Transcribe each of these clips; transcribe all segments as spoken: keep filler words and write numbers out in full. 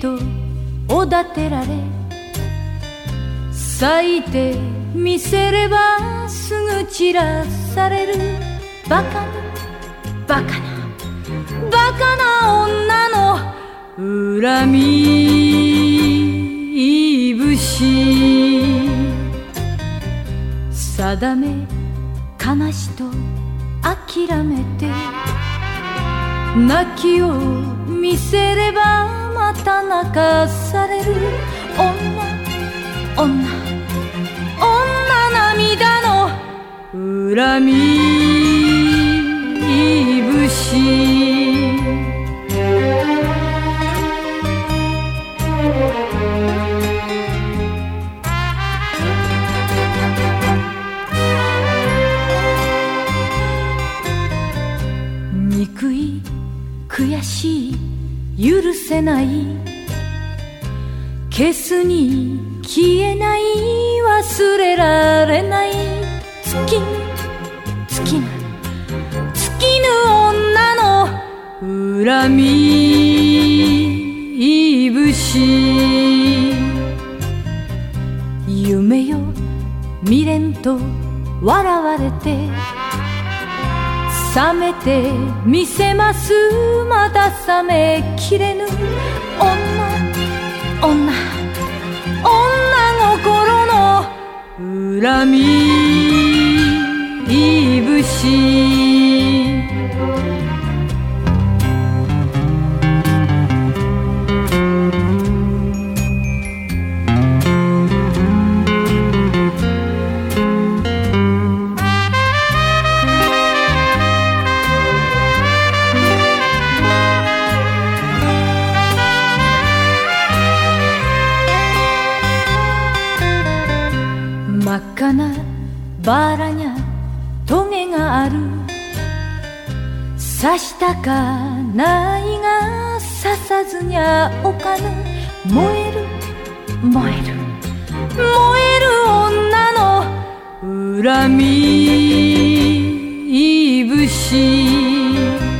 とおだてられ、咲いてみせればすぐ散らされる。バカなバカなバカな女の恨み節。定め悲しと諦めて、泣きを見せればまた泣かされる。女女女涙の恨み節。憎い悔しい許せない、消すに消えない忘れられない。尽きぬ尽きぬ尽きぬ女の恨み節。夢よ未練と笑われて、冷めてみせますまだ冷めきれぬ。女女女心の恨み節。真っ赤なバラにゃトゲがある。刺したかないが刺さずにゃおかぬ。燃える燃える燃える女の恨み節。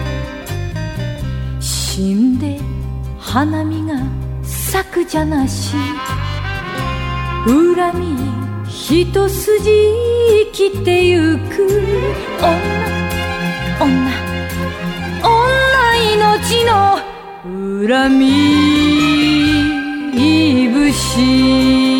死んで花見が咲くじゃなし、恨み一筋生きてゆく。女女女命の恨み節。